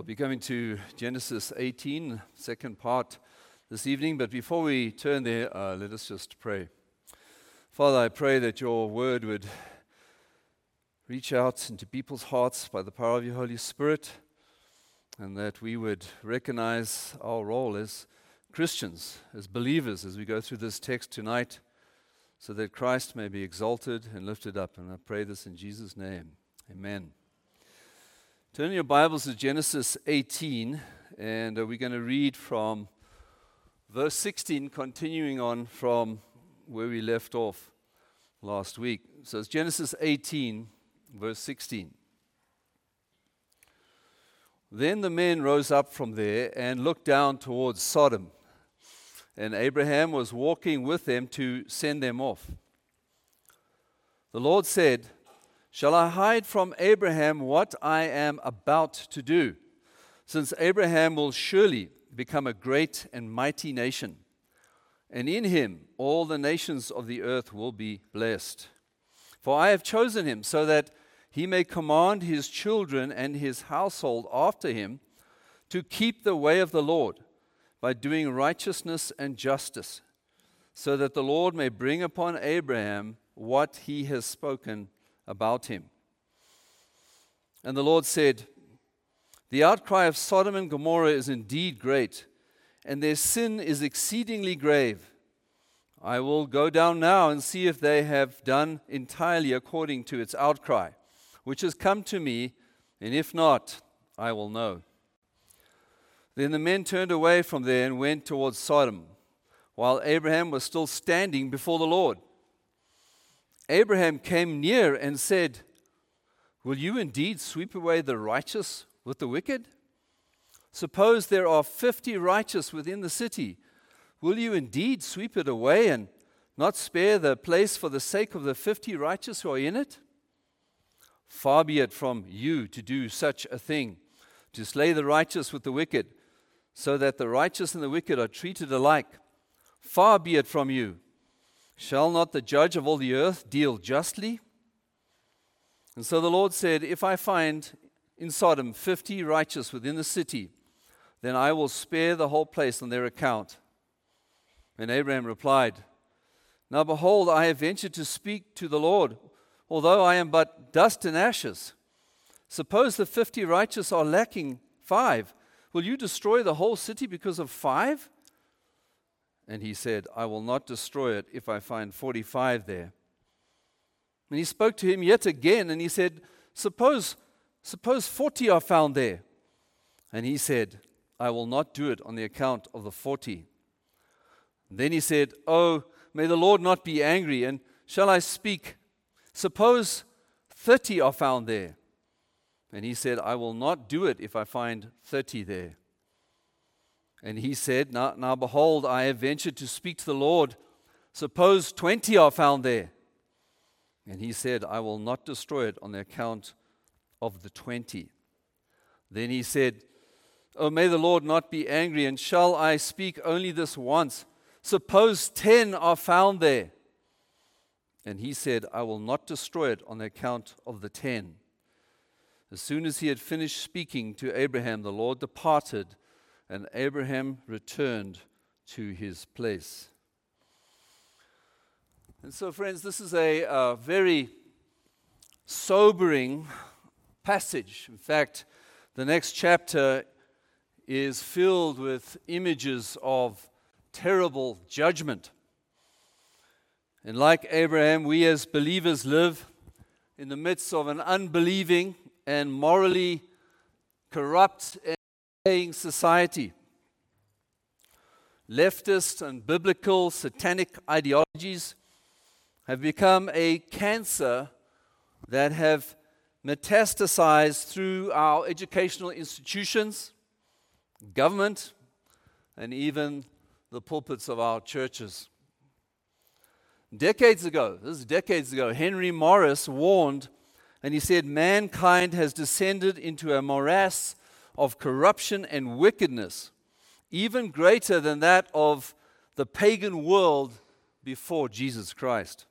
We'll be coming to Genesis 18, second part this evening. But before we turn there, let us just pray. Father, I pray that your word would reach out into people's hearts by the power of your Holy Spirit, and that we would recognize our role as Christians, as believers, as we go through this text tonight, so that Christ may be exalted and lifted up. And I pray this in Jesus' name. Amen. Turn your Bibles to Genesis 18, and we're going to read from verse 16, continuing on from where we left off last week. So it's Genesis 18, verse 16. Then the men rose up from there and looked down towards Sodom, and Abraham was walking with them to send them off. The Lord said, "Shall I hide from Abraham what I am about to do? Since Abraham will surely become a great and mighty nation, and in him all the nations of the earth will be blessed. For I have chosen him so that he may command his children and his household after him to keep the way of the Lord by doing righteousness and justice, so that the Lord may bring upon Abraham what he has spoken about him." And the Lord said, "The outcry of Sodom and Gomorrah is indeed great, and their sin is exceedingly grave. I will go down now and see if they have done entirely according to its outcry, which has come to me, and if not, I will know." Then the men turned away from there and went towards Sodom, while Abraham was still standing before the Lord. Abraham came near and said, "Will you indeed sweep away the righteous with the wicked? Suppose there are 50 righteous within the city. Will you indeed sweep it away and not spare the place for the sake of the 50 righteous who are in it? Far be it from you to do such a thing, to slay the righteous with the wicked, so that the righteous and the wicked are treated alike. Far be it from you. Shall not the judge of all the earth deal justly?" And so the Lord said, "If I find in Sodom 50 righteous within the city, then I will spare the whole place on their account." And Abraham replied, "Now behold, I have ventured to speak to the Lord, although I am but dust and ashes. Suppose the 50 righteous are lacking 5. Will you destroy the whole city because of 5? And he said, "I will not destroy it if I find 45 there." And he spoke to him yet again, and he said, Suppose 40 are found there. And he said, "I will not do it on the account of the 40. Then he said, "Oh, may the Lord not be angry, and shall I speak? Suppose 30 are found there." And he said, "I will not do it if I find 30 there." And he said, Now behold, I have ventured to speak to the Lord. Suppose 20 are found there." And he said, "I will not destroy it on the account of the 20. Then he said, "Oh, may the Lord not be angry, and shall I speak only this once? Suppose 10 are found there." And he said, "I will not destroy it on the account of the 10. As soon as he had finished speaking to Abraham, the Lord departed, and Abraham returned to his place. And so, friends, this is a very sobering passage. In fact, the next chapter is filled with images of terrible judgment. And like Abraham, we as believers live in the midst of an unbelieving and morally corrupt and decaying society. Leftist and biblical satanic ideologies have become a cancer that have metastasized through our educational institutions, government, and even the pulpits of our churches. Decades ago, Henry Morris warned, and he said, "Mankind has descended into a morass of corruption and wickedness, even greater than that of the pagan world before Jesus Christ."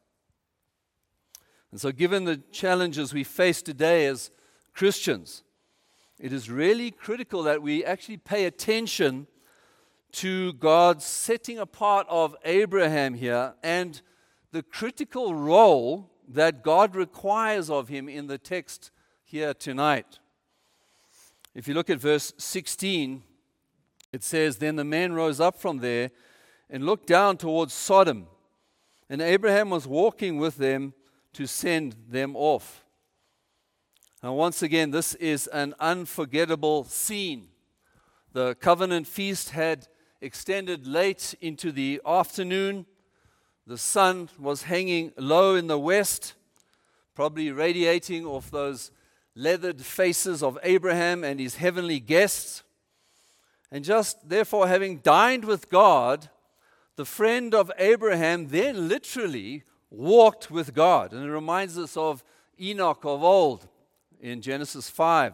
And so given the challenges we face today as Christians, it is really critical that we actually pay attention to God's setting apart of Abraham here and the critical role that God requires of him in the text here tonight. If you look at verse 16, it says, "Then the men rose up from there and looked down towards Sodom, and Abraham was walking with them to send them off." Now, once again, this is an unforgettable scene. The covenant feast had extended late into the afternoon. The sun was hanging low in the west, probably radiating off those leathered faces of Abraham and his heavenly guests. And just therefore, having dined with God, the friend of Abraham then literally walked with God. And it reminds us of Enoch of old in Genesis 5.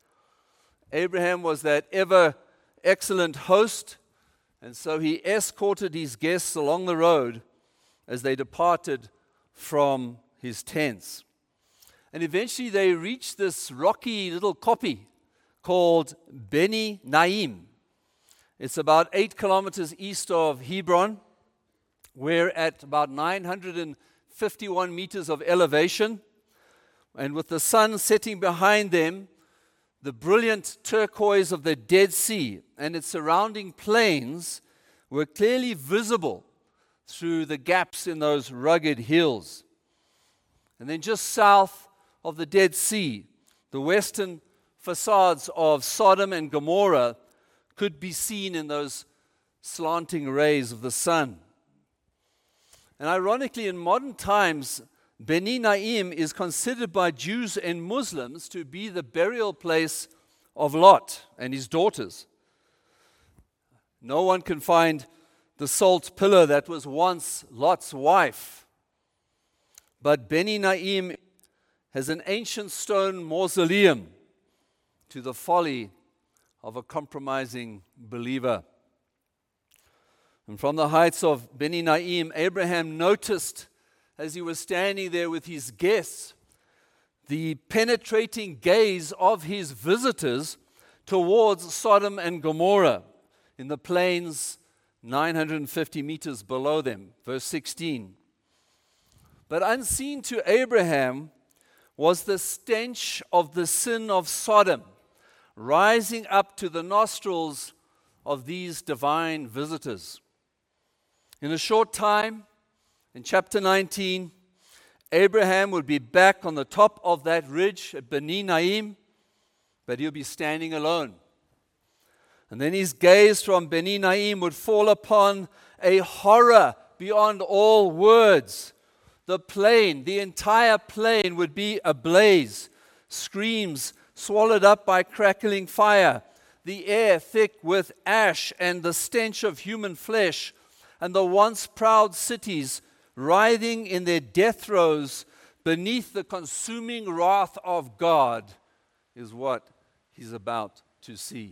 Abraham was that ever excellent host, and so he escorted his guests along the road as they departed from his tents. And eventually they reached this rocky little kopje called Beni Naim. It's about 8 kilometers east of Hebron. We're at about 951 meters of elevation. And with the sun setting behind them, the brilliant turquoise of the Dead Sea and its surrounding plains were clearly visible through the gaps in those rugged hills. And then just south of the Dead Sea, the western facades of Sodom and Gomorrah could be seen in those slanting rays of the sun. And ironically, in modern times, Beni Naim is considered by Jews and Muslims to be the burial place of Lot and his daughters. No one can find the salt pillar that was once Lot's wife. But Beni Naim has an ancient stone mausoleum to the folly of a compromising believer. And from the heights of Beni Naim, Abraham noticed, as he was standing there with his guests, the penetrating gaze of his visitors towards Sodom and Gomorrah in the plains 950 meters below them. Verse 16. But unseen to Abraham was the stench of the sin of Sodom, rising up to the nostrils of these divine visitors. In a short time, in chapter 19, Abraham would be back on the top of that ridge at Beni Naim, but he'll be standing alone. And then his gaze from Beni Naim would fall upon a horror beyond all words. The plain, the entire plain would be ablaze, screams swallowed up by crackling fire, the air thick with ash and the stench of human flesh, and the once proud cities writhing in their death throes beneath the consuming wrath of God is what he's about to see.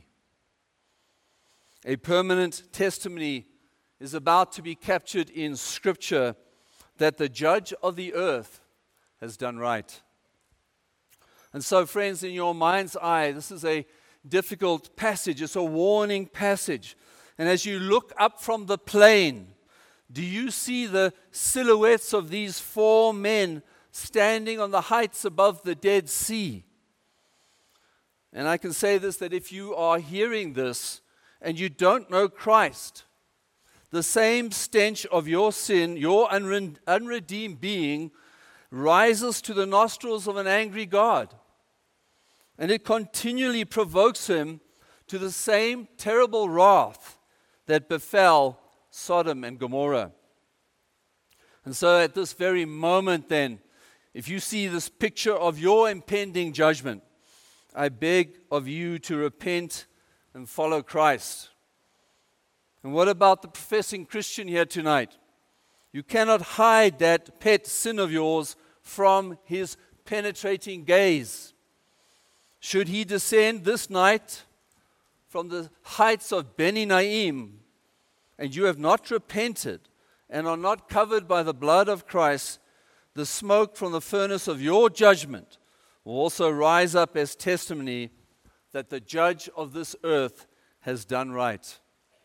A permanent testimony is about to be captured in Scripture that the judge of the earth has done right. And so, friends, in your mind's eye, this is a difficult passage. It's a warning passage. And as you look up from the plain, do you see the silhouettes of these 4 men standing on the heights above the Dead Sea? And I can say this, that if you are hearing this and you don't know Christ, the same stench of your sin, your unredeemed being, rises to the nostrils of an angry God. And it continually provokes him to the same terrible wrath that befell Sodom and Gomorrah. And so at this very moment then, if you see this picture of your impending judgment, I beg of you to repent and follow Christ. And what about the professing Christian here tonight? You cannot hide that pet sin of yours from his penetrating gaze. Should he descend this night from the heights of Beni Naim, and you have not repented and are not covered by the blood of Christ, the smoke from the furnace of your judgment will also rise up as testimony that the judge of this earth has done right.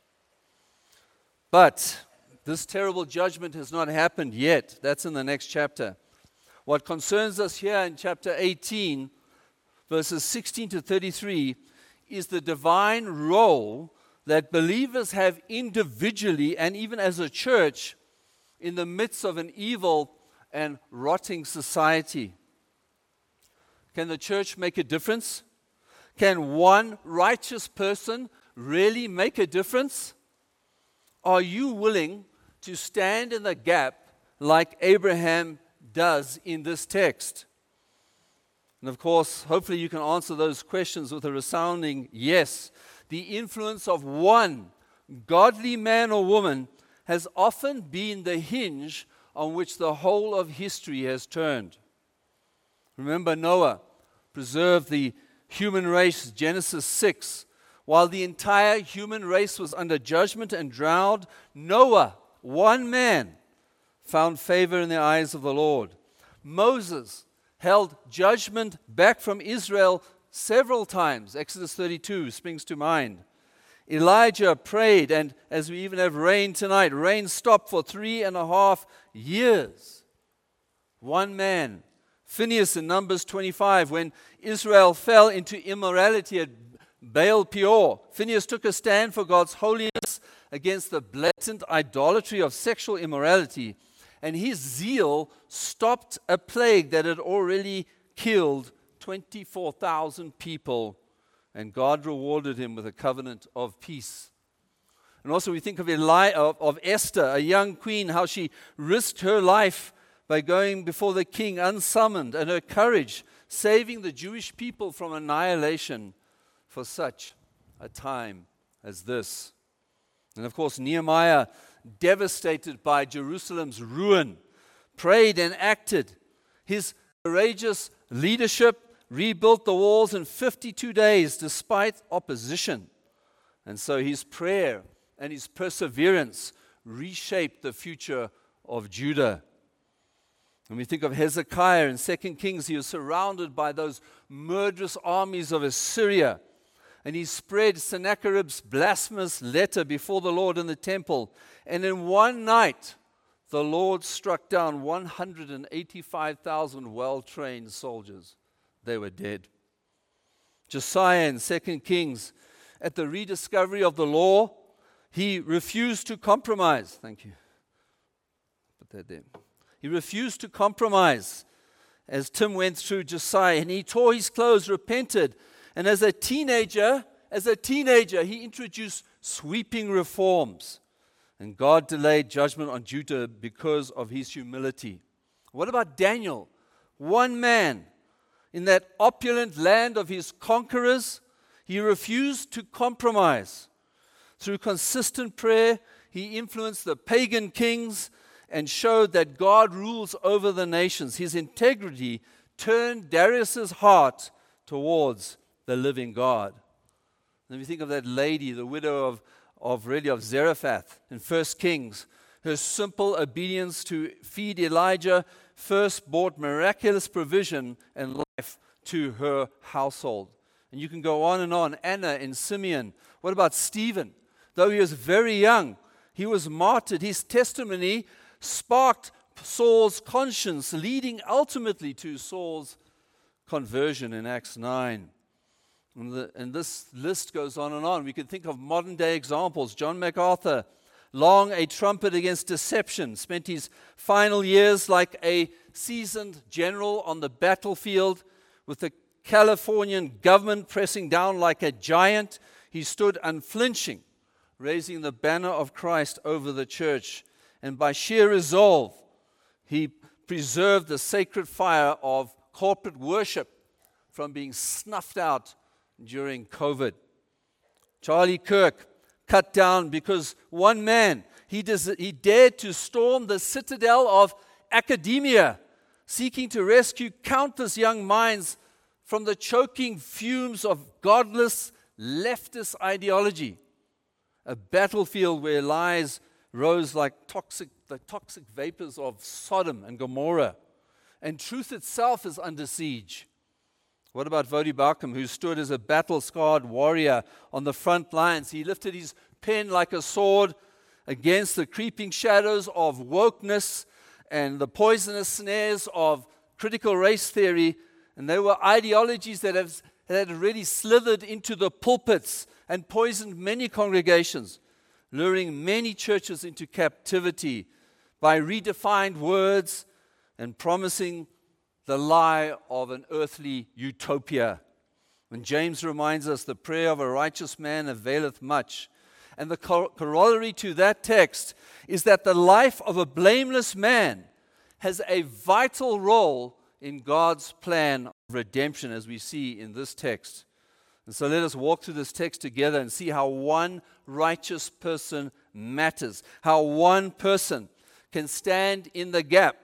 But this terrible judgment has not happened yet. That's in the next chapter. What concerns us here in chapter 18, verses 16 to 33, is the divine role that believers have individually and even as a church in the midst of an evil and rotting society. Can the church make a difference? Can one righteous person really make a difference? Are you willing to stand in the gap like Abraham does in this text? And of course, hopefully you can answer those questions with a resounding yes. The influence of one godly man or woman has often been the hinge on which the whole of history has turned. Remember Noah preserved the human race, Genesis 6. While the entire human race was under judgment and drowned, Noah, one man, found favor in the eyes of the Lord. Moses held judgment back from Israel several times. Exodus 32 springs to mind. Elijah prayed, and as we even have rain tonight, rain stopped for 3.5 years. One man, Phinehas in Numbers 25, when Israel fell into immorality at Baal Peor, Phinehas took a stand for God's holiness against the blatant idolatry of sexual immorality, and his zeal stopped a plague that had already killed 24,000 people, and God rewarded him with a covenant of peace. And also we think of Esther, a young queen, how she risked her life by going before the king unsummoned, and her courage saving the Jewish people from annihilation for such a time as this. And of course, Nehemiah, devastated by Jerusalem's ruin, prayed and acted. His courageous leadership rebuilt the walls in 52 days despite opposition. And so his prayer and his perseverance reshaped the future of Judah. When we think of Hezekiah in 2 Kings, he was surrounded by those murderous armies of Assyria. And he spread Sennacherib's blasphemous letter before the Lord in the temple. And in one night, the Lord struck down 185,000 well-trained soldiers. They were dead. Josiah in 2 Kings, at the rediscovery of the law, he refused to compromise. Thank you. Put that there. He refused to compromise as Tim went through Josiah, and he tore his clothes, repented. And as a teenager, he introduced sweeping reforms. And God delayed judgment on Judah because of his humility. What about Daniel? One man in that opulent land of his conquerors, he refused to compromise. Through consistent prayer, he influenced the pagan kings and showed that God rules over the nations. His integrity turned Darius's heart towards the living God. And if you think of that lady, the widow of Zarephath in 1 Kings, her simple obedience to feed Elijah first brought miraculous provision and life to her household. And you can go on and on. Anna and Simeon. What about Stephen? Though he was very young, he was martyred. His testimony sparked Saul's conscience, leading ultimately to Saul's conversion in Acts 9. And this list goes on and on. We can think of modern day examples. John MacArthur, long a trumpet against deception, spent his final years like a seasoned general on the battlefield with the Californian government pressing down like a giant. He stood unflinching, raising the banner of Christ over the church. And by sheer resolve, he preserved the sacred fire of corporate worship from being snuffed out during COVID. Charlie Kirk cut down because one man, he dared to storm the citadel of academia, seeking to rescue countless young minds from the choking fumes of godless leftist ideology. A battlefield where lies rose like the toxic vapors of Sodom and Gomorrah, and truth itself is under siege. What about Vodi Bakum, who stood as a battle-scarred warrior on the front lines? He lifted his pen like a sword against the creeping shadows of wokeness and the poisonous snares of critical race theory. And they were ideologies that had already slithered into the pulpits and poisoned many congregations, luring many churches into captivity by redefined words and promising the lie of an earthly utopia. When James reminds us, the prayer of a righteous man availeth much. And the corollary to that text is that the life of a blameless man has a vital role in God's plan of redemption, as we see in this text. And so let us walk through this text together and see how one righteous person matters, how one person can stand in the gap.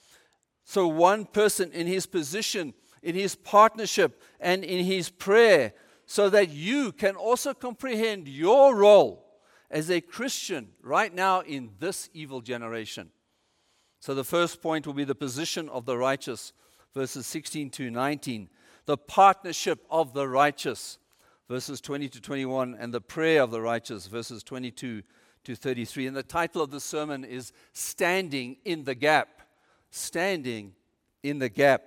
So one person in his position, in his partnership, and in his prayer, so that you can also comprehend your role as a Christian right now in this evil generation. So the first point will be the position of the righteous, verses 16 to 19. The partnership of the righteous, verses 20 to 21, and the prayer of the righteous, verses 22 to 33. And the title of the sermon is Standing in the Gap. Standing in the gap.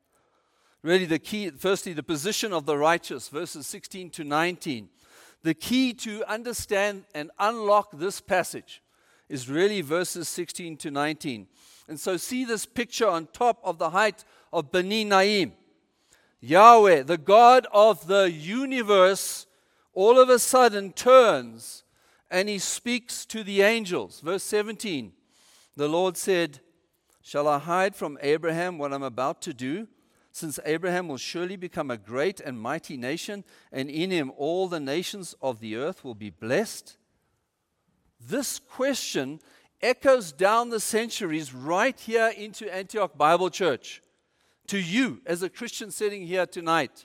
Really the key, firstly, the position of the righteous, verses 16 to 19. The key to understand and unlock this passage is really verses 16 to 19. And so see this picture on top of the height of Beni Naim. Yahweh, the God of the universe, all of a sudden turns and he speaks to the angels. Verse 17, the Lord said, "Shall I hide from Abraham what I'm about to do? Since Abraham will surely become a great and mighty nation, and in him all the nations of the earth will be blessed." This question echoes down the centuries right here into Antioch Bible Church. To you, as a Christian sitting here tonight,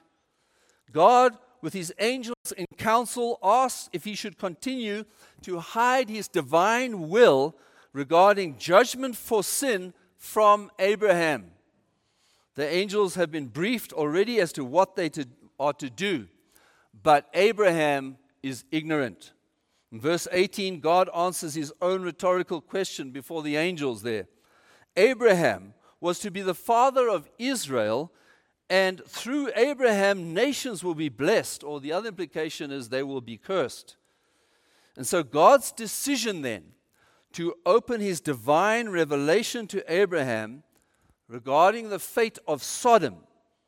God, with his angels in council, asks if he should continue to hide his divine will regarding judgment for sin from Abraham. The angels have been briefed already as to what they are to do, but Abraham is ignorant. In verse 18, God answers his own rhetorical question before the angels there. Abraham was to be the father of Israel, and through Abraham, nations will be blessed, or the other implication is they will be cursed. And so God's decision then to open his divine revelation to Abraham regarding the fate of Sodom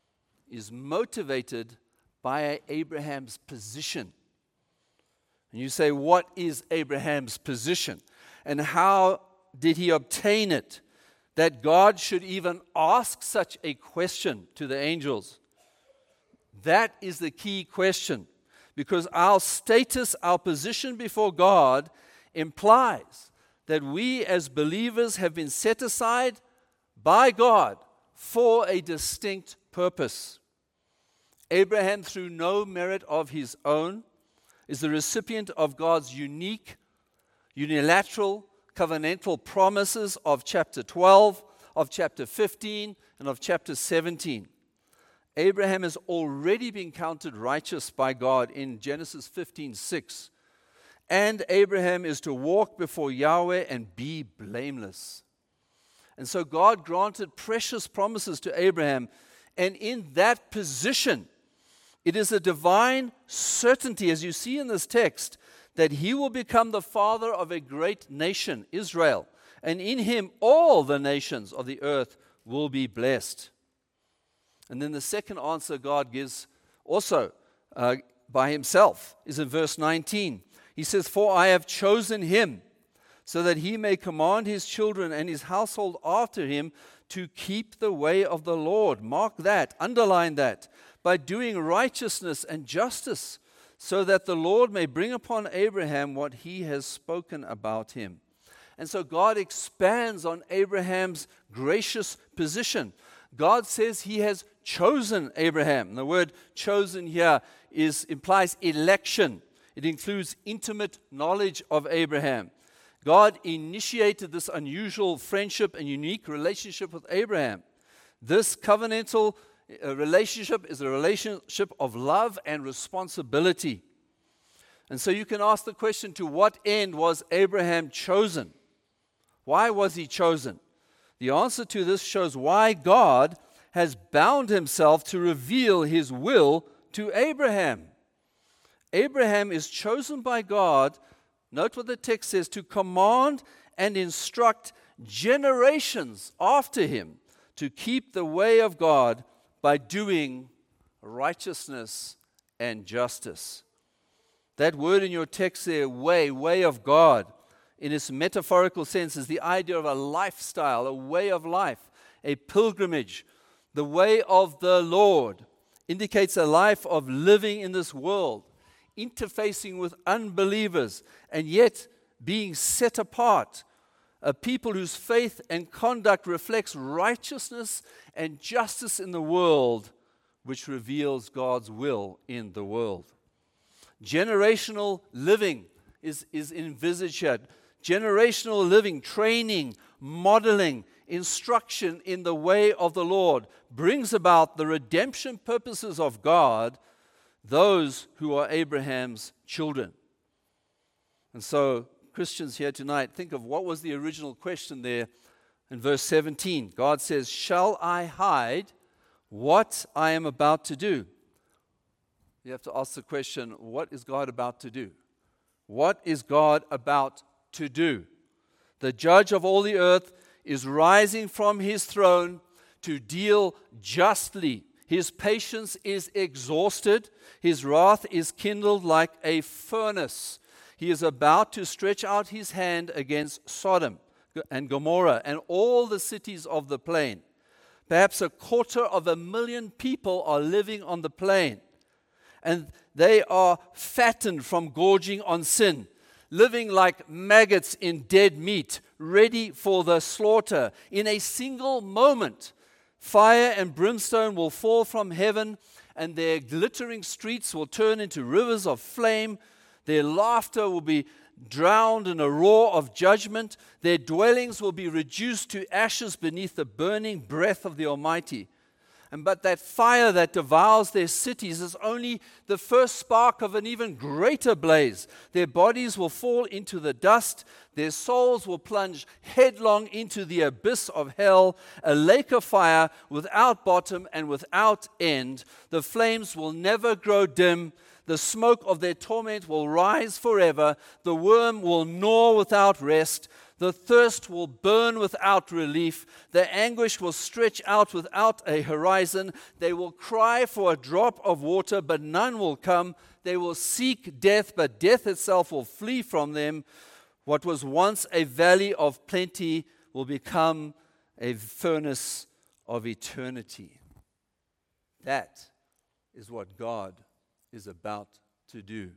is motivated by Abraham's position. And you say, what is Abraham's position? And how did he obtain it? That God should even ask such a question to the angels. That is the key question. Because our status, our position before God implies that we as believers have been set aside by God for a distinct purpose. Abraham, through no merit of his own, is the recipient of God's unique, unilateral, covenantal promises of chapter 12, of chapter 15, and of chapter 17. Abraham has already been counted righteous by God in Genesis 15:6. And Abraham is to walk before Yahweh and be blameless. And so God granted precious promises to Abraham. And in that position, it is a divine certainty, as you see in this text, that he will become the father of a great nation, Israel. And in him, all the nations of the earth will be blessed. And then the second answer God gives also by himself is in verse 19. He says, "For I have chosen him, so that he may command his children and his household after him to keep the way of the Lord." Mark that, underline that. By doing righteousness and justice, so that the Lord may bring upon Abraham what he has spoken about him. And so God expands on Abraham's gracious position. God says he has chosen Abraham. The word chosen here implies election. It includes intimate knowledge of Abraham. God initiated this unusual friendship and unique relationship with Abraham. This covenantal A relationship is a relationship of love and responsibility. And so you can ask the question, to what end was Abraham chosen? Why was he chosen? The answer to this shows why God has bound himself to reveal his will to Abraham. Abraham is chosen by God, note what the text says, to command and instruct generations after him to keep the way of God by doing righteousness and justice. That word in your text there, way of God, in its metaphorical sense, is the idea of a lifestyle, a way of life, a pilgrimage. The way of the Lord indicates a life of living in this world, interfacing with unbelievers, and yet being set apart. A people whose faith and conduct reflects righteousness and justice in the world, which reveals God's will in the world. Generational living is envisaged here. Generational living, training, modeling, instruction in the way of the Lord brings about the redemption purposes of God, those who are Abraham's children. And so, Christians here tonight, think of what was the original question there in verse 17. God says, "Shall I hide what I am about to do?" You have to ask the question, what is God about to do? What is God about to do? The judge of all the earth is rising from his throne to deal justly. His patience is exhausted. His wrath is kindled like a furnace. He is about to stretch out his hand against Sodom and Gomorrah and all the cities of the plain. Perhaps 250,000 people are living on the plain, and they are fattened from gorging on sin, living like maggots in dead meat, ready for the slaughter. In a single moment, fire and brimstone will fall from heaven, and their glittering streets will turn into rivers of flame. Their laughter will be drowned in a roar of judgment. Their dwellings will be reduced to ashes beneath the burning breath of the Almighty. But that fire that devours their cities is only the first spark of an even greater blaze. Their bodies will fall into the dust. Their souls will plunge headlong into the abyss of hell, a lake of fire without bottom and without end. The flames will never grow dim. The smoke of their torment will rise forever. The worm will gnaw without rest. The thirst will burn without relief. The anguish will stretch out without a horizon. They will cry for a drop of water, but none will come. They will seek death, but death itself will flee from them. What was once a valley of plenty will become a furnace of eternity. That is what God is about to do.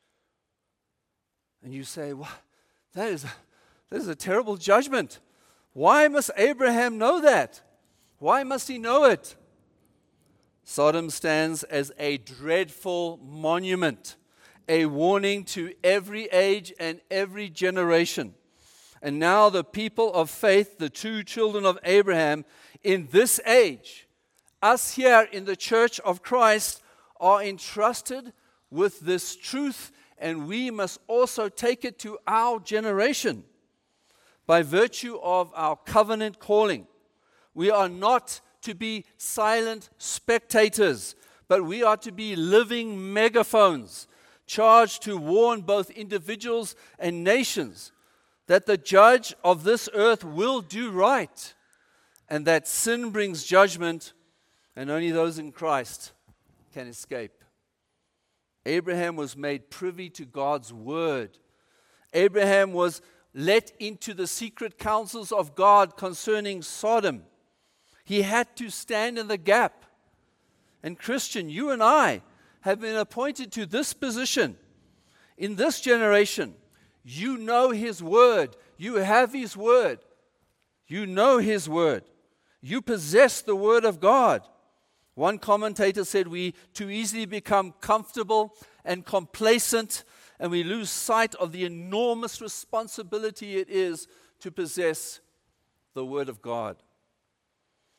And you say, well, that is a terrible judgment. Why must Abraham know that? Why must he know it? Sodom stands as a dreadful monument, a warning to every age and every generation. And now the people of faith, the two children of Abraham, in this age, us here in the church of Christ, are entrusted with this truth, and we must also take it to our generation. By virtue of our covenant calling, we are not to be silent spectators, but we are to be living megaphones, charged to warn both individuals and nations that the judge of this earth will do right, and that sin brings judgment, and only those in Christ can escape. Abraham was made privy to God's word. Abraham was let into the secret counsels of God concerning Sodom. He had to stand in the gap. And Christian, you and I have been appointed to this position. In this generation, you know His word. You have His word. You know His word. You possess the word of God. One commentator said we too easily become comfortable and complacent, and we lose sight of the enormous responsibility it is to possess the Word of God.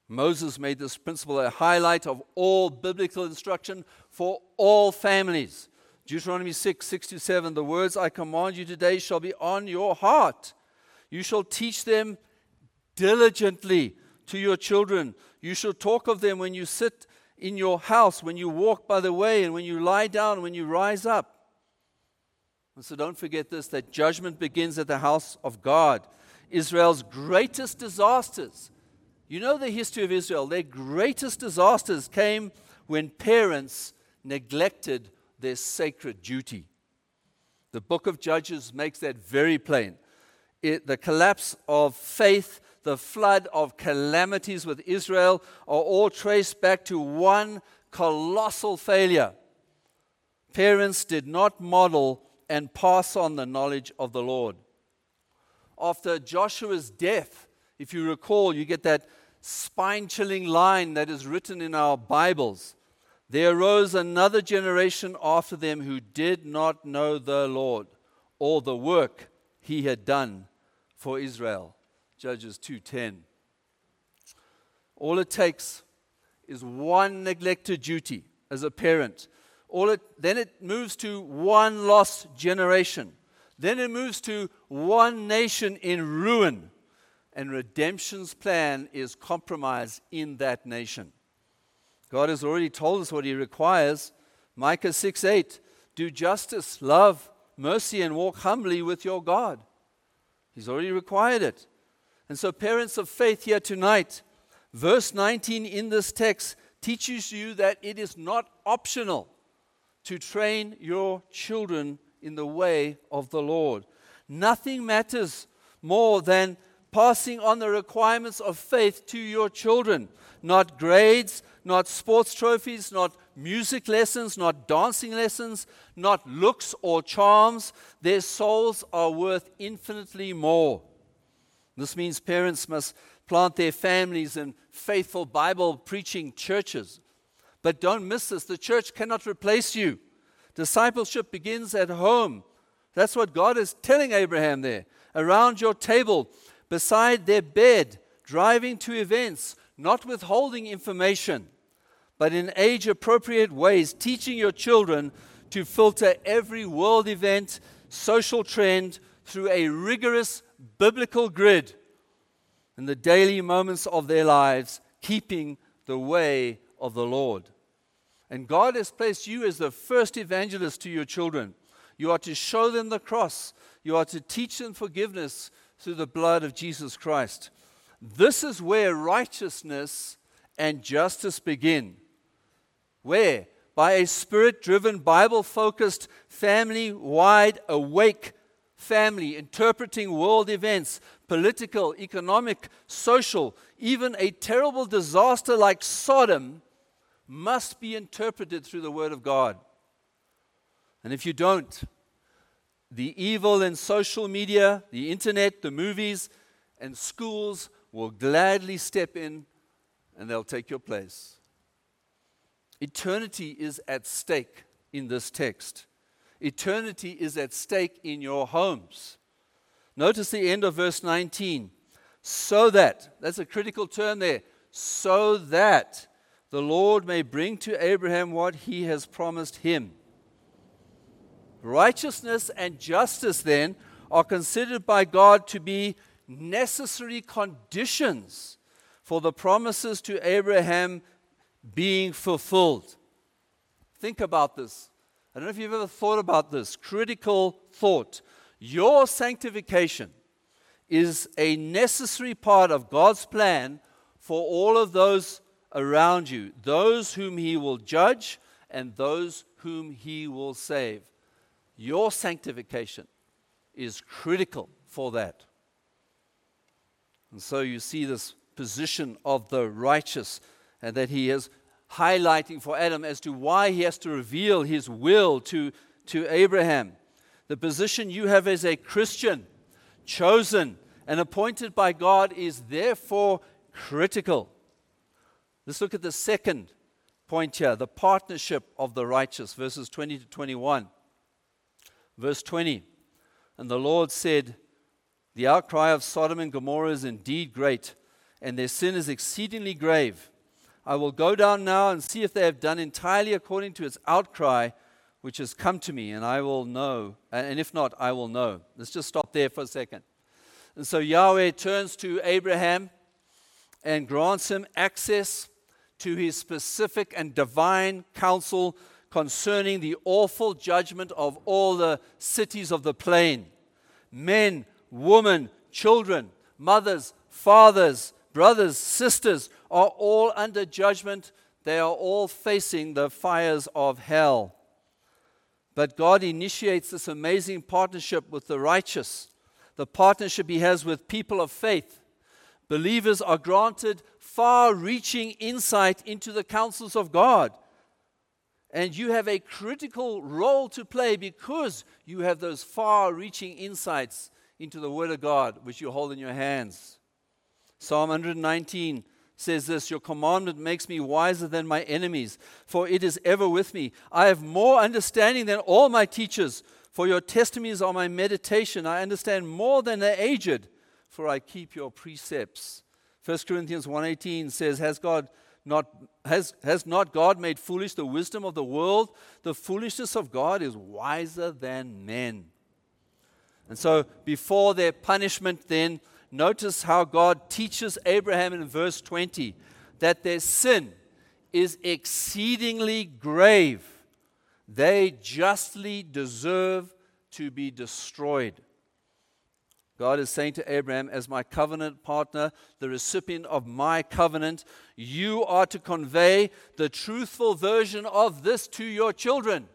Moses made this principle a highlight of all biblical instruction for all families. Deuteronomy 6:6-7, the words I command you today shall be on your heart. You shall teach them diligently to your children. You shall talk of them when you sit in your house, when you walk by the way, and when you lie down, when you rise up. And so don't forget this, that judgment begins at the house of God. Israel's greatest disasters, you know the history of Israel, their greatest disasters came when parents neglected their sacred duty. The book of Judges makes that very plain. The collapse of faith, the flood of calamities with Israel are all traced back to one colossal failure. Parents did not model and pass on the knowledge of the Lord. After Joshua's death, if you recall, you get that spine-chilling line that is written in our Bibles. There arose another generation after them who did not know the Lord or the work he had done for Israel. Judges 2:10. All it takes is one neglected duty as a parent. Then it moves to one lost generation. Then it moves to one nation in ruin. And redemption's plan is compromised in that nation. God has already told us what he requires. Micah 6:8, do justice, love, mercy, and walk humbly with your God. He's already required it. And so parents of faith here tonight, verse 19 in this text teaches you that it is not optional to train your children in the way of the Lord. Nothing matters more than passing on the requirements of faith to your children. Not grades, not sports trophies, not music lessons, not dancing lessons, not looks or charms. Their souls are worth infinitely more. This means parents must plant their families in faithful Bible-preaching churches. But don't miss this. The church cannot replace you. Discipleship begins at home. That's what God is telling Abraham there. Around your table, beside their bed, driving to events, not withholding information, but in age-appropriate ways, teaching your children to filter every world event, social trend through a rigorous biblical grid in the daily moments of their lives, keeping the way of the Lord. And God has placed you as the first evangelist to your children. You are to show them the cross. You are to teach them forgiveness through the blood of Jesus Christ. This is where righteousness and justice begin. Where? By a spirit-driven, Bible-focused, family-wide, awake family, interpreting world events, political, economic, social, even a terrible disaster like Sodom must be interpreted through the Word of God. And if you don't, the evil in social media, the internet, the movies, and schools will gladly step in and they'll take your place. Eternity is at stake in this text. Eternity is at stake in your homes. Notice the end of verse 19. So that, that's a critical term there, so that the Lord may bring to Abraham what he has promised him. Righteousness and justice then are considered by God to be necessary conditions for the promises to Abraham being fulfilled. Think about this. I don't know if you've ever thought about this. Critical thought. Your sanctification is a necessary part of God's plan for all of those around you, those whom he will judge and those whom he will save. Your sanctification is critical for that. And so you see this position of the righteous, and that he is highlighting for Adam as to why he has to reveal his will to Abraham. The position you have as a Christian, chosen and appointed by God, is therefore critical. Let's look at the second point here, the partnership of the righteous, verses 20 to 21. Verse 20, and the Lord said, the outcry of Sodom and Gomorrah is indeed great, and their sin is exceedingly grave. I will go down now and see if they have done entirely according to its outcry, which has come to me, and I will know. And if not, I will know. Let's just stop there for a second. And so Yahweh turns to Abraham and grants him access to his specific and divine counsel concerning the awful judgment of all the cities of the plain. Men, women, children, mothers, fathers, brothers, sisters are all under judgment. They are all facing the fires of hell. But God initiates this amazing partnership with the righteous, the partnership he has with people of faith. Believers are granted far-reaching insight into the counsels of God. And you have a critical role to play because you have those far-reaching insights into the Word of God, which you hold in your hands. Psalm 119 says this, your commandment makes me wiser than my enemies, for it is ever with me. I have more understanding than all my teachers, for your testimonies are my meditation. I understand more than the aged, for I keep your precepts. 1 Corinthians 1:18 says, has not God made foolish the wisdom of the world? The foolishness of God is wiser than men. And so before their punishment then, notice how God teaches Abraham in verse 20 that their sin is exceedingly grave. They justly deserve to be destroyed. God is saying to Abraham, as my covenant partner, the recipient of my covenant, you are to convey the truthful version of this to your children.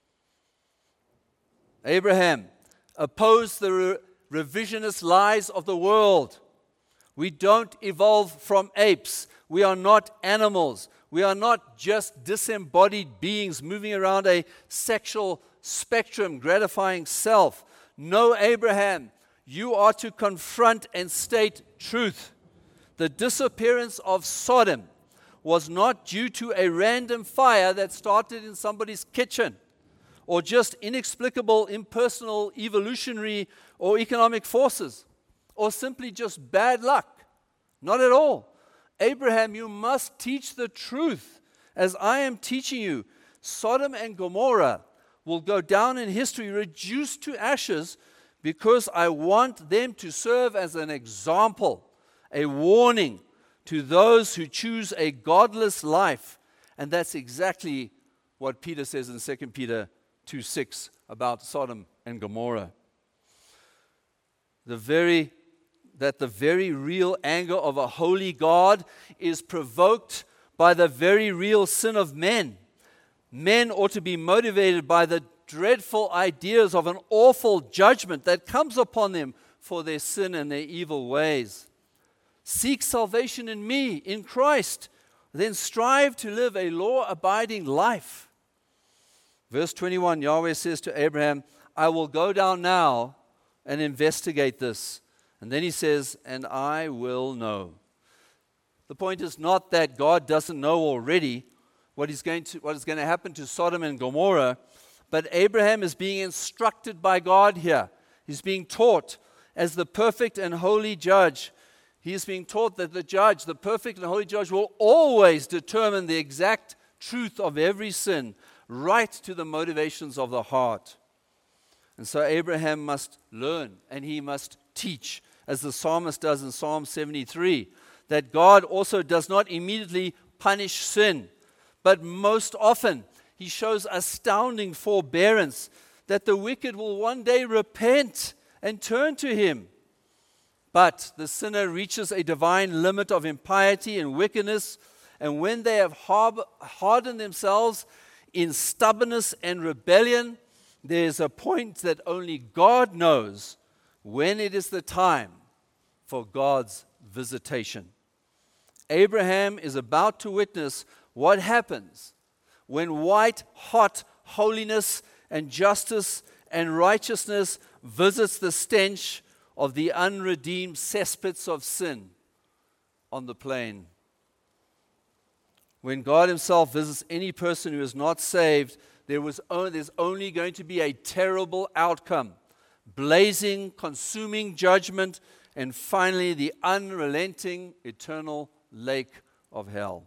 Abraham, oppose the revisionist lies of the world. We don't evolve from apes. We are not animals. We are not just disembodied beings moving around a sexual spectrum, gratifying self. No, Abraham, you are to confront and state truth. The disappearance of Sodom was not due to a random fire that started in somebody's kitchen, or just inexplicable, impersonal, evolutionary, or economic forces, or simply just bad luck. Not at all. Abraham, you must teach the truth. As I am teaching you, Sodom and Gomorrah will go down in history reduced to ashes because I want them to serve as an example, a warning to those who choose a godless life. And that's exactly what Peter says in 2 Peter 2:6 about Sodom and Gomorrah. The very real anger of a holy God is provoked by the very real sin of men. Men ought to be motivated by the dreadful ideas of an awful judgment that comes upon them for their sin and their evil ways. Seek salvation in me, in Christ, then strive to live a law-abiding life. Verse 21, Yahweh says to Abraham, I will go down now and investigate this. And then he says, and I will know. The point is not that God doesn't know already what is going to happen to Sodom and Gomorrah, but Abraham is being instructed by God here. He's being taught as the perfect and holy judge. He is being taught that the judge, the perfect and holy judge, will always determine the exact truth of every sin, right to the motivations of the heart. And so Abraham must learn and he must teach, as the psalmist does in Psalm 73, that God also does not immediately punish sin, but most often he shows astounding forbearance that the wicked will one day repent and turn to him. But the sinner reaches a divine limit of impiety and wickedness, and when they have hardened themselves in stubbornness and rebellion, there is a point that only God knows when it is the time for God's visitation. Abraham is about to witness what happens when white-hot holiness and justice and righteousness visits the stench of the unredeemed cesspits of sin on the plain. When God himself visits any person who is not saved, there's only going to be a terrible outcome, blazing, consuming judgment and finally the unrelenting eternal lake of hell.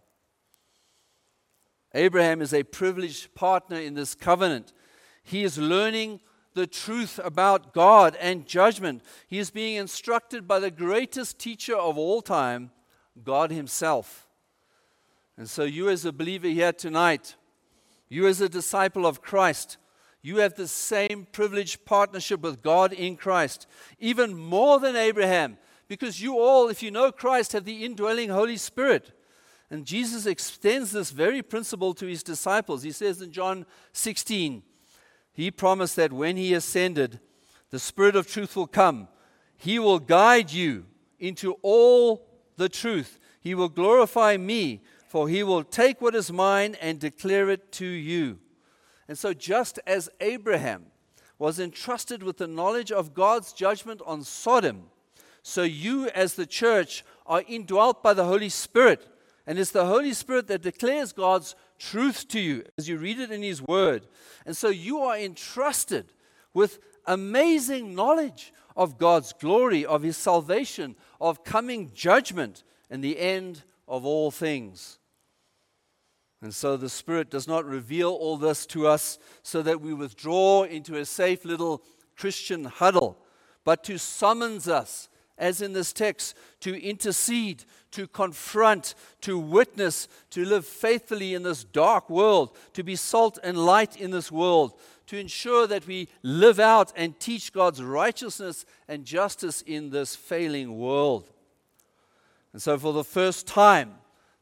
Abraham is a privileged partner in this covenant. He is learning the truth about God and judgment. He is being instructed by the greatest teacher of all time, God himself. And so you as a believer here tonight, you as a disciple of Christ, you have the same privileged partnership with God in Christ, even more than Abraham, because you all, if you know Christ, have the indwelling Holy Spirit. And Jesus extends this very principle to his disciples. He says in John 16, he promised that when he ascended, the Spirit of truth will come. He will guide you into all the truth. He will glorify me, for he will take what is mine and declare it to you. And so just as Abraham was entrusted with the knowledge of God's judgment on Sodom, so you as the church are indwelt by the Holy Spirit. And it's the Holy Spirit that declares God's truth to you as you read it in his word. And so you are entrusted with amazing knowledge of God's glory, of his salvation, of coming judgment, and the end of all things. And so the Spirit does not reveal all this to us so that we withdraw into a safe little Christian huddle, but to summons us, as in this text, to intercede, to confront, to witness, to live faithfully in this dark world, to be salt and light in this world, to ensure that we live out and teach God's righteousness and justice in this failing world. And so for the first time,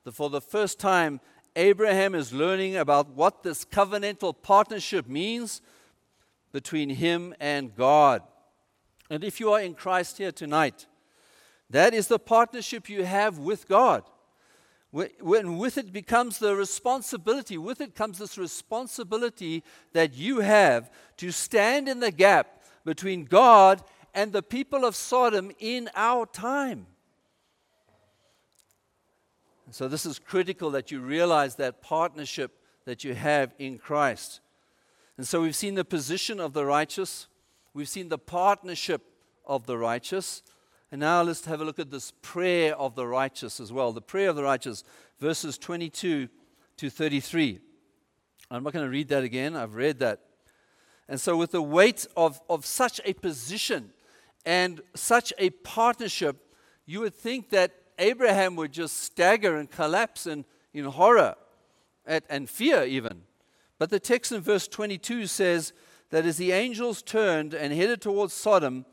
Abraham is learning about what this covenantal partnership means between him and God. And if you are in Christ here tonight, that is the partnership you have with God. When with it becomes the responsibility, with it comes this responsibility that you have to stand in the gap between God and the people of Sodom in our time. So this is critical that you realize that partnership that you have in Christ. And so we've seen the position of the righteous. We've seen the partnership of the righteous. And now let's have a look at this prayer of the righteous as well. The prayer of the righteous, verses 22 to 33. I'm not going to read that again. I've read that. And so with the weight of such a position and such a partnership, you would think that Abraham would just stagger and collapse in horror and fear even. But the text in verse 22 says that as the angels turned and headed towards Sodom,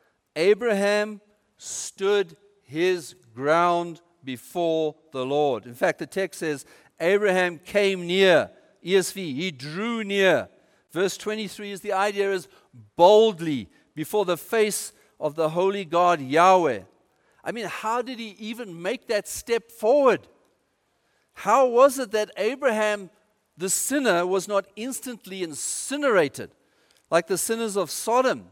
Abraham stood his ground before the Lord. In fact, the text says, Abraham came near. ESV, he drew near. Verse 23 is the idea is boldly before the face of the holy God Yahweh. I mean, how did he even make that step forward? How was it that Abraham, the sinner, was not instantly incinerated like the sinners of Sodom?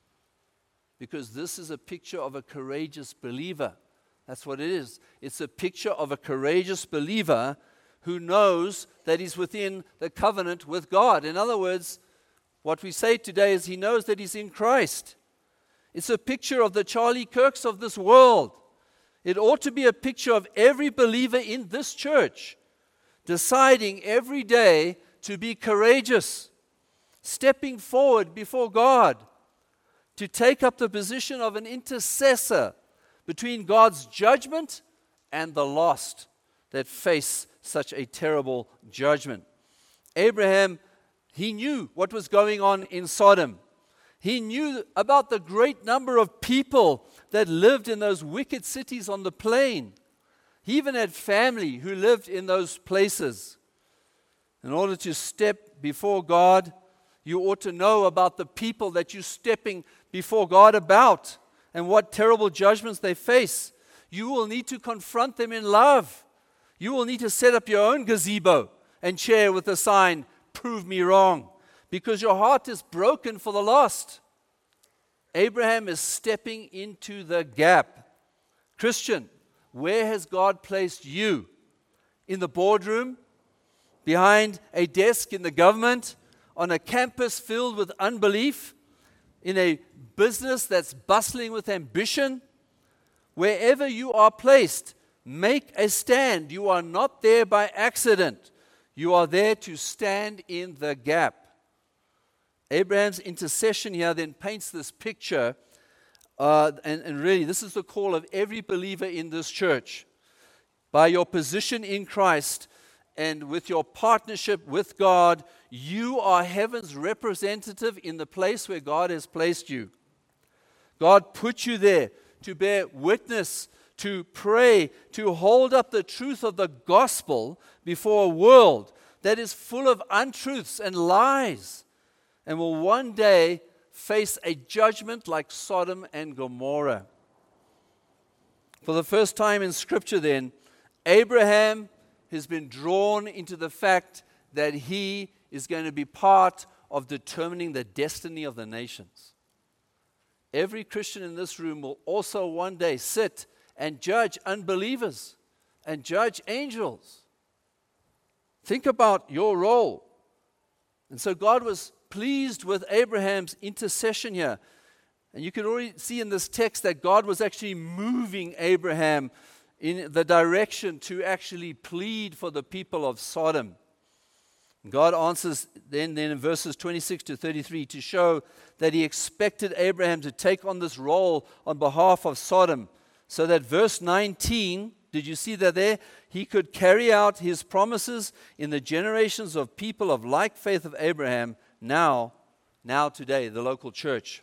Because this is a picture of a courageous believer. That's what it is. It's a picture of a courageous believer who knows that he's within the covenant with God. In other words, what we say today is he knows that he's in Christ. It's a picture of the Charlie Kirks of this world. It ought to be a picture of every believer in this church deciding every day to be courageous, stepping forward before God, to take up the position of an intercessor between God's judgment and the lost that face such a terrible judgment. Abraham, he knew what was going on in Sodom. He knew about the great number of people that lived in those wicked cities on the plain. He even had family who lived in those places. In order to step before God, you ought to know about the people that you're stepping before God about and what terrible judgments they face. You will need to confront them in love. You will need to set up your own gazebo and chair with the sign, "Prove me wrong," because your heart is broken for the lost. Abraham is stepping into the gap. Christian, where has God placed you? In the boardroom? Behind a desk in the government? On a campus filled with unbelief? In a business that's bustling with ambition? wherever you are placed, make a stand. You are not there by accident. You are there to stand in the gap. Abraham's intercession here then paints this picture, and really this is the call of every believer in this church. By your position in Christ and with your partnership with God, you are heaven's representative in the place where God has placed you. God put you there to bear witness, to pray, to hold up the truth of the gospel before a world that is full of untruths and lies, and will one day face a judgment like Sodom and Gomorrah. For the first time in Scripture then, Abraham has been drawn into the fact that he is going to be part of determining the destiny of the nations. Every Christian in this room will also one day sit and judge unbelievers and judge angels. Think about your role. And so God was pleased with Abraham's intercession here. And you can already see in this text that God was actually moving Abraham in the direction to actually plead for the people of Sodom. God answers then in verses 26 to 33 to show that he expected Abraham to take on this role on behalf of Sodom, so that verse 19, did you see that there? He could carry out his promises in the generations of people of like faith of Abraham now today, the local church.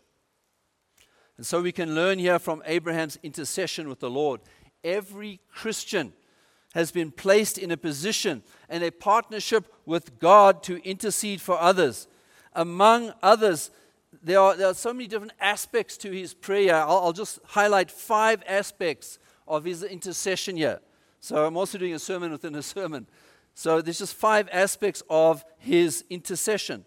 And so we can learn here from Abraham's intercession with the Lord. Every Christian has been placed in a position and a partnership with God to intercede for others. Among others, there are so many different aspects to his prayer. I'll just highlight 5 aspects of his intercession here. So I'm also doing a sermon within a sermon. So there's just 5 aspects of his intercession.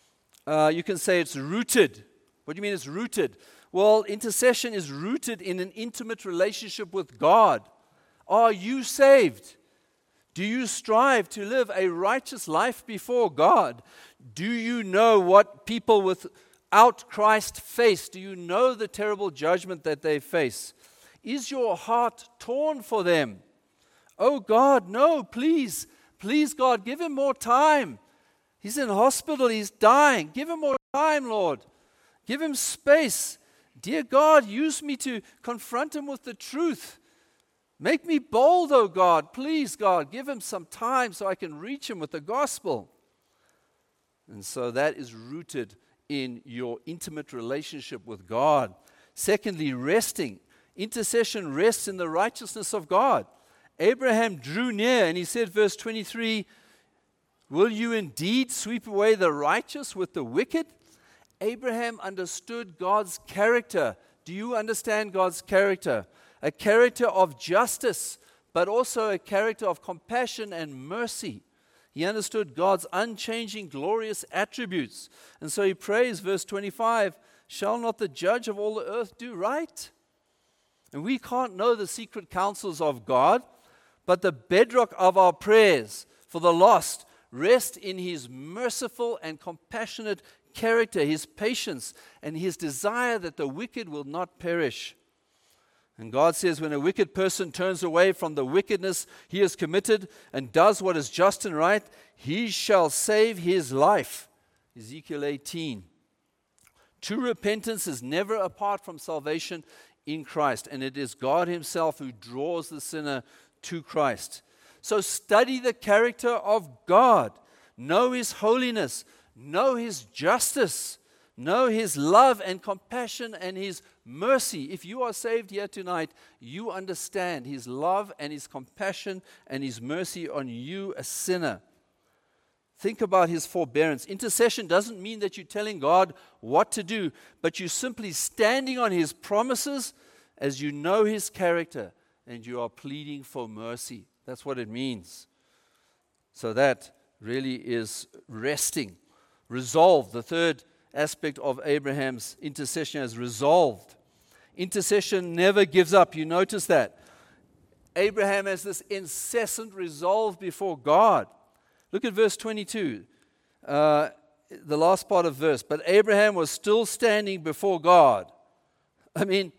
You can say it's rooted. What do you mean it's rooted? Well, intercession is rooted in an intimate relationship with God. Are you saved? Do you strive to live a righteous life before God? Do you know what people without Christ face? Do you know the terrible judgment that they face? Is your heart torn for them? Oh God, no, please, God, give him more time. He's in hospital, he's dying. Give him more time, Lord. Give him space. Dear God, use me to confront him with the truth. Make me bold, oh God. Please, God, give him some time so I can reach him with the gospel. And so that is rooted in your intimate relationship with God. Secondly, resting. Intercession rests in the righteousness of God. Abraham drew near and he said, verse 23, will you indeed sweep away the righteous with the wicked? Abraham understood God's character. Do you understand God's character? A character of justice, but also a character of compassion and mercy. He understood God's unchanging, glorious attributes. And so he prays, verse 25, shall not the judge of all the earth do right? And we can't know the secret counsels of God, but the bedrock of our prayers for the lost rest in his merciful and compassionate character, his patience, and his desire that the wicked will not perish. And God says when a wicked person turns away from the wickedness he has committed and does what is just and right, he shall save his life. Ezekiel 18. True repentance is never apart from salvation in Christ, and it is God himself who draws the sinner to Christ. So study the character of God. Know his holiness. Know his justice. Know his love and compassion and his mercy. If you are saved here tonight, you understand his love and his compassion and his mercy on you, a sinner. Think about his forbearance. Intercession doesn't mean that you're telling God what to do, but you're simply standing on his promises as you know his character and you are pleading for mercy. That's what it means. So that really is resting. Resolve. The third aspect of Abraham's intercession is resolved. Intercession never gives up. You notice that. Abraham has this incessant resolve before God. Look at verse 22, the last part of verse. But Abraham was still standing before God. I mean,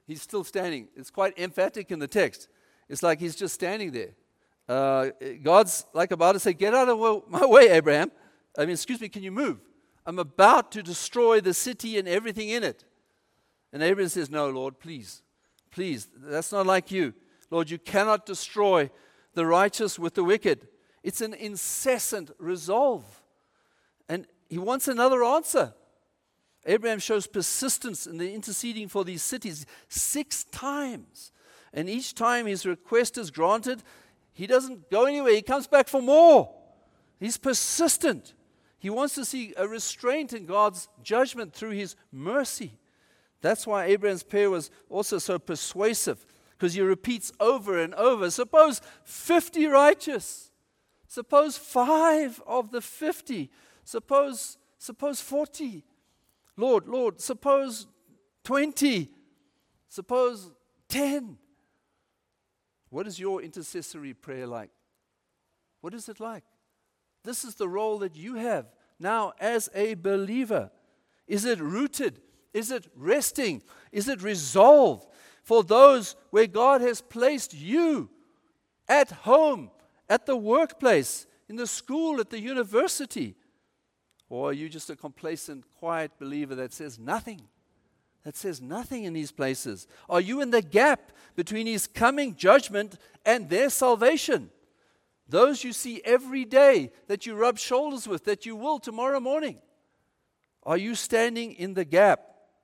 He's still standing. It's quite emphatic in the text. It's like he's just standing there. God's like about to say, get out of my way, Abraham. Excuse me, can you move? I'm about to destroy the city and everything in it. And Abraham says, no, Lord, please, that's not like you. Lord, you cannot destroy the righteous with the wicked. It's an incessant resolve. And he wants another answer. Abraham shows persistence in the interceding for these cities 6 times. And each time his request is granted, he doesn't go anywhere. He comes back for more. He's persistent. He wants to see a restraint in God's judgment through his mercy. That's why Abraham's prayer was also so persuasive, because he repeats over and over. Suppose 50 righteous. Suppose 5 of the 50. Suppose 40. Lord, suppose 20. Suppose 10. What is your intercessory prayer like? What is it like? This is the role that you have now as a believer. Is it rooted? Is it resting? Is it resolved for those where God has placed you at home, at the workplace, in the school, at the university? Or are you just a complacent, quiet believer that says nothing? That says nothing in these places. Are you in the gap between his coming judgment and their salvation? Those you see every day that you rub shoulders with, that you will tomorrow morning. Are you standing in the gap?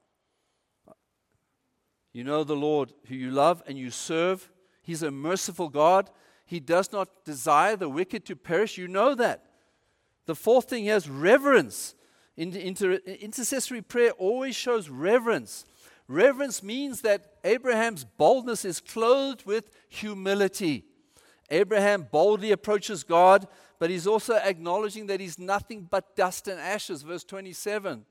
You know the Lord who you love and you serve. He's a merciful God. He does not desire the wicked to perish. You know that. The fourth thing, he has reverence. Intercessory prayer always shows reverence. Reverence means that Abraham's boldness is clothed with humility. Abraham boldly approaches God, but he's also acknowledging that he's nothing but dust and ashes. Verse 27.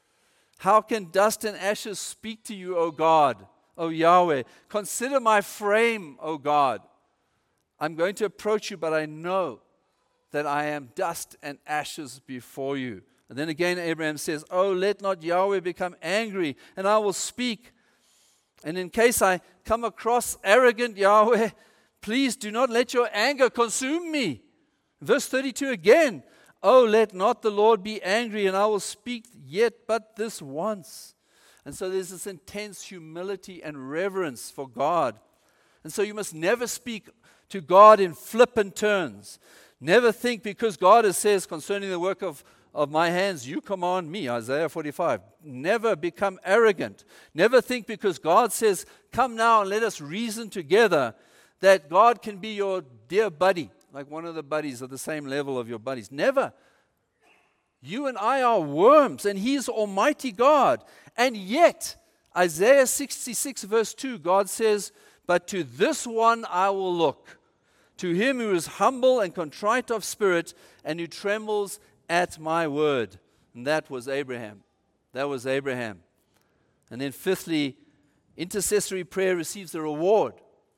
How can dust and ashes speak to you, O God, O Yahweh? Consider my frame, O God. I'm going to approach you, but I know that I am dust and ashes before you. And then again, Abraham says, oh, let not Yahweh become angry, and I will speak. And in case I come across arrogant, Yahweh, please do not let your anger consume me. Verse 32 again, oh, let not the Lord be angry, and I will speak yet but this once. And so there's this intense humility and reverence for God. And so you must never speak to God in flippant turns. Never think because God says concerning the work of my hands, you command me, Isaiah 45. Never become arrogant. Never think because God says, come now and let us reason together, that God can be your dear buddy, like one of the buddies of the same level of your buddies. Never. You and I are worms, and He's Almighty God. And yet, Isaiah 66 verse 2, God says, but to this one I will look, to him who is humble and contrite of spirit, and who trembles at my word. And that was Abraham. That was Abraham. And then fifthly, intercessory prayer receives a reward.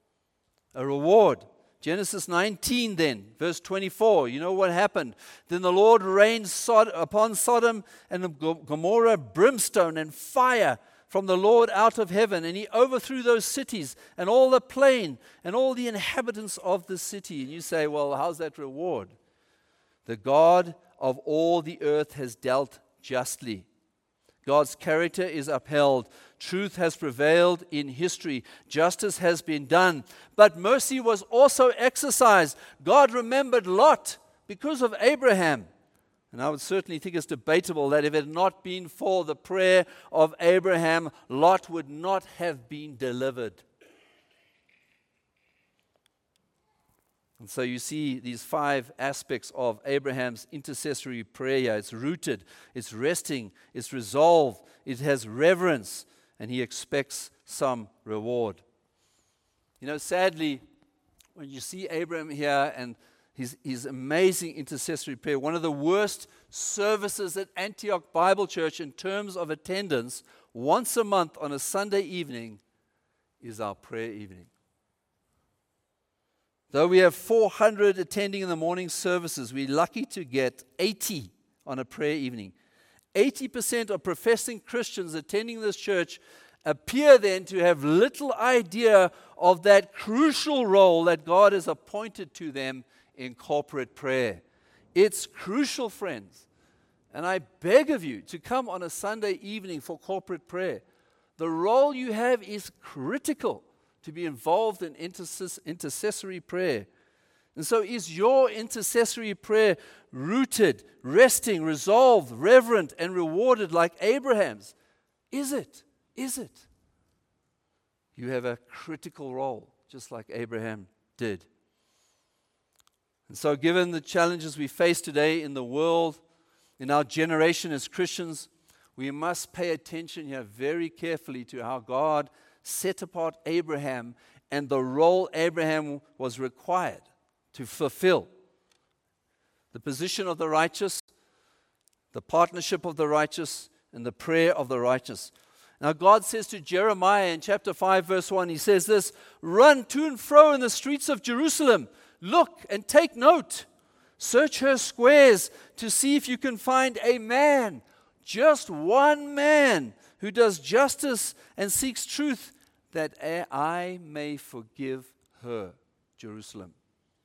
A reward. Genesis 19 then, verse 24. You know what happened? Then the Lord rained upon Sodom and Gomorrah brimstone and fire from the Lord out of heaven, and He overthrew those cities and all the plain and all the inhabitants of the city. And you say, well, how's that reward? The God of all the earth has dealt justly. God's character is upheld. Truth has prevailed in history. Justice has been done. But mercy was also exercised. God remembered Lot because of Abraham. And I would certainly think it's debatable that if it had not been for the prayer of Abraham, Lot would not have been delivered. And so you see these 5 aspects of Abraham's intercessory prayer. It's rooted, it's resting, it's resolved, it has reverence, and he expects some reward. You know, sadly, when you see Abraham here and his amazing intercessory prayer, one of the worst services at Antioch Bible Church in terms of attendance, once a month on a Sunday evening, is our prayer evening. Though we have 400 attending in the morning services, we're lucky to get 80 on a prayer evening. 80% of professing Christians attending this church appear then to have little idea of that crucial role that God has appointed to them in corporate prayer. It's crucial, friends. And I beg of you to come on a Sunday evening for corporate prayer. The role you have is critical to be involved in intercessory prayer. And so is your intercessory prayer rooted, resting, resolved, reverent, and rewarded like Abraham's? Is it? Is it? You have a critical role, just like Abraham did. And so given the challenges we face today in the world, in our generation as Christians, we must pay attention here very carefully to how God set apart Abraham and the role Abraham was required to fulfill. The position of the righteous, the partnership of the righteous, and the prayer of the righteous. Now God says to Jeremiah in chapter 5 verse 1, he says this, "Run to and fro in the streets of Jerusalem. Look and take note. Search her squares to see if you can find a man, just one man, who does justice and seeks truth, that I may forgive her," Jerusalem.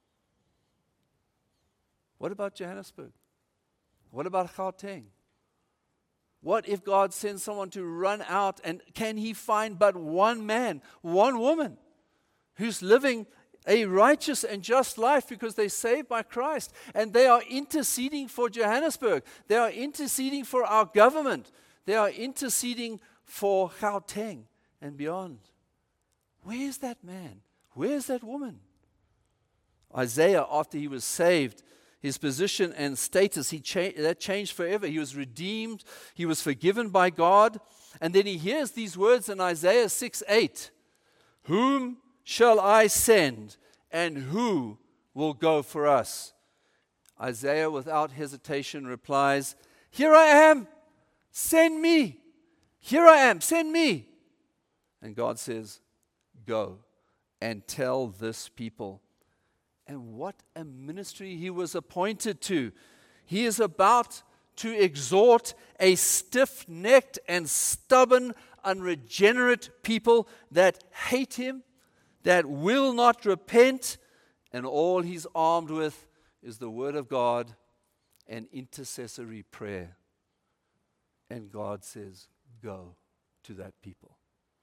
What about Johannesburg? What about Gauteng? What if God sends someone to run out, and can he find but one man, one woman, who's living a righteous and just life because they're saved by Christ, and they are interceding for Johannesburg, they are interceding for our government, they are interceding for Gauteng and beyond? Where's that man? Where's that woman? Isaiah, after he was saved, his position and status, that changed forever. He was redeemed. He was forgiven by God. And then he hears these words in Isaiah 6:8. "Whom shall I send, and who will go for us?" Isaiah, without hesitation, replies, "Here I am, send me. Here I am, send me." And God says, "Go and tell this people." And what a ministry he was appointed to. He is about to exhort a stiff-necked and stubborn, unregenerate people that hate him, that will not repent, and all he's armed with is the Word of God and intercessory prayer. And God says, "Go to that people."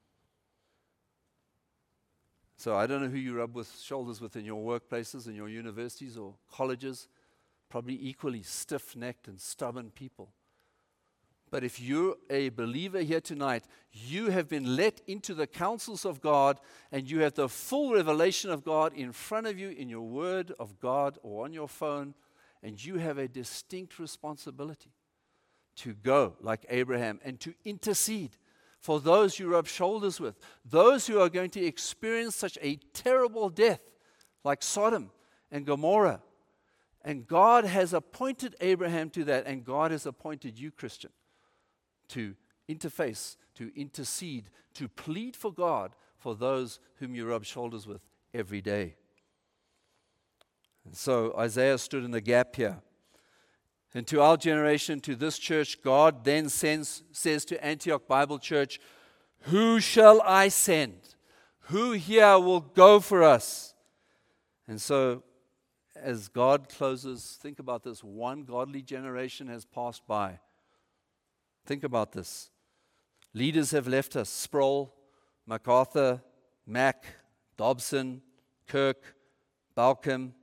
So I don't know who you rub shoulders with in your workplaces, in your universities or colleges, probably equally stiff-necked and stubborn people. But if you're a believer here tonight, you have been let into the counsels of God, and you have the full revelation of God in front of you in your Word of God or on your phone, and you have a distinct responsibility to go like Abraham and to intercede for those you rub shoulders with, those who are going to experience such a terrible death like Sodom and Gomorrah. And God has appointed Abraham to that, and God has appointed you, Christian, to interface, to intercede, to plead for God for those whom you rub shoulders with every day. And so Isaiah stood in the gap here. And to our generation, to this church, God then says to Antioch Bible Church, "Who shall I send? Who here will go for us?" And so, as God closes, think about this. One godly generation has passed by. Think about this. Leaders have left us. Sproul, MacArthur, Mack, Dobson, Kirk, Balcom.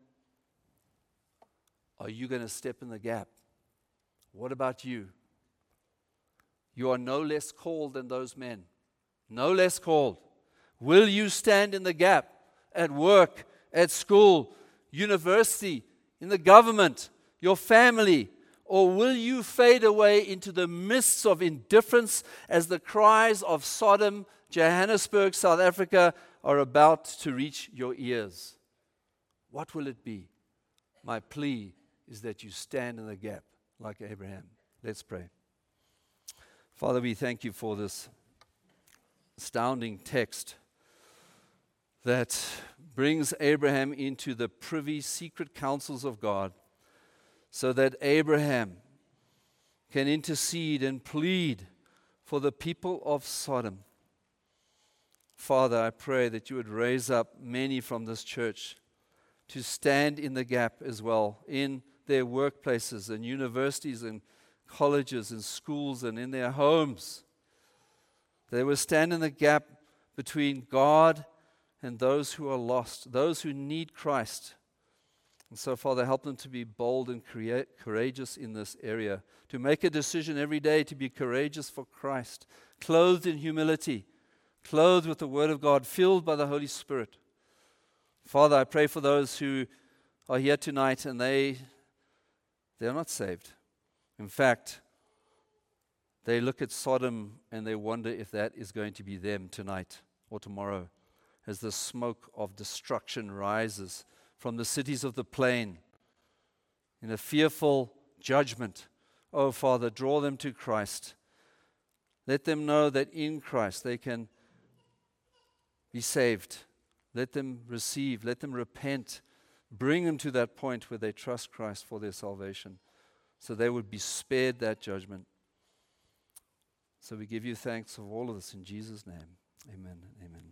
Are you going to step in the gap? What about you? You are no less called than those men. No less called. Will you stand in the gap at work, at school, university, in the government, your family? Or will you fade away into the mists of indifference as the cries of Sodom, Johannesburg, South Africa are about to reach your ears? What will it be? My plea is that you stand in the gap like Abraham. Let's pray. Father, we thank you for this astounding text that brings Abraham into the privy, secret counsels of God, so that Abraham can intercede and plead for the people of Sodom. Father, I pray that you would raise up many from this church to stand in the gap as well in their workplaces and universities and colleges and schools and in their homes. They will stand in the gap between God and those who are lost, those who need Christ. And so, Father, help them to be bold and courageous in this area, to make a decision every day to be courageous for Christ, clothed in humility, clothed with the Word of God, filled by the Holy Spirit. Father, I pray for those who are here tonight and they're not saved. In fact, they look at Sodom and they wonder if that is going to be them tonight or tomorrow as the smoke of destruction rises from the cities of the plain in a fearful judgment. Oh, Father, draw them to Christ. Let them know that in Christ they can be saved. Let them receive, let them repent. Bring them to that point where they trust Christ for their salvation, so they would be spared that judgment. So we give you thanks for all of this in Jesus' name. Amen and amen.